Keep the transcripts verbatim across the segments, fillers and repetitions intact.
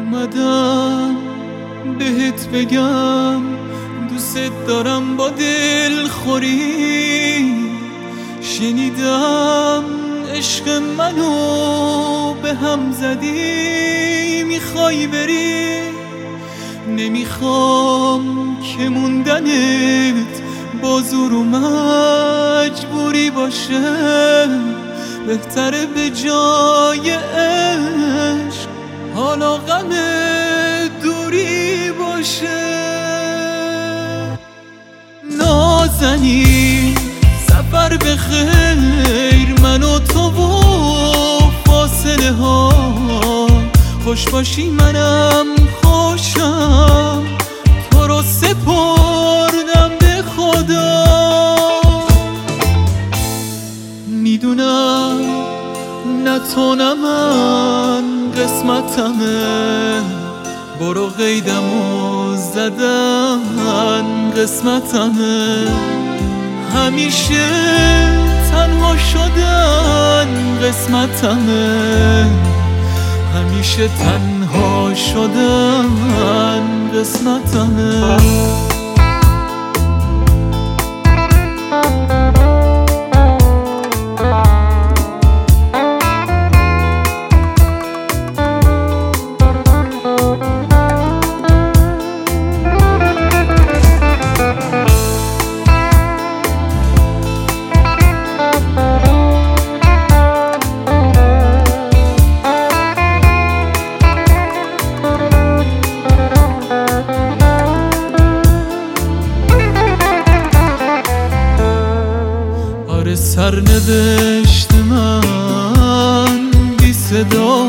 اومدم بهت بگم دوست دارم با دلخوری. شنیدم عشق منو به هم زدی، میخوای بری؟ نمیخوام که موندنت با زور و مجبوری باشه، بهتره به جای عشق حالا غم دوری باشه. نازنین سفر به خیر، من و تو و فاصله ها، خوش باشی منم خوشم، تو رو سپردم به خدا. میدونم نه تو نه من قسمتمه، برو قیدمو زدن قسمتمه. همیشه تنها شدن قسمتمه، همیشه تنها شدن قسمتمه. سرنوشت من بی صدا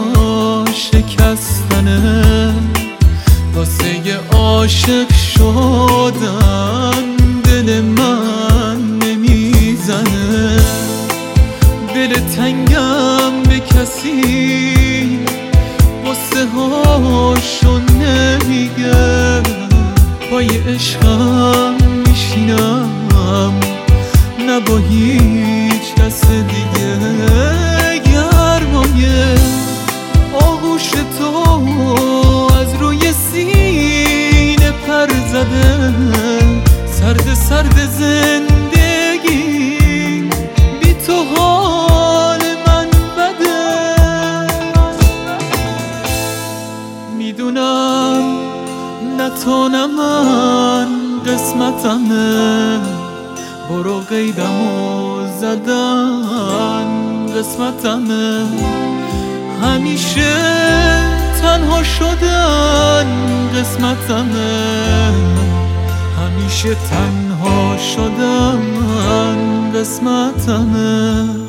شکستنه، واسه عاشق شدن دل من نمیزنه. دل تنگم به کسی واسه هاشو نمیگه، پای عشقم میشینم نه با هیچ کس دیگه. گرمای آغوش تو از روی سینه پر زده، سرد سرد زندگی بی تو حال من بده. میدونم نه تو نه من قسمتمه، برو قیدمو زدن قسمتمه. همیشه تنها شدن قسمتمه، همیشه تنها شدن قسمتمه.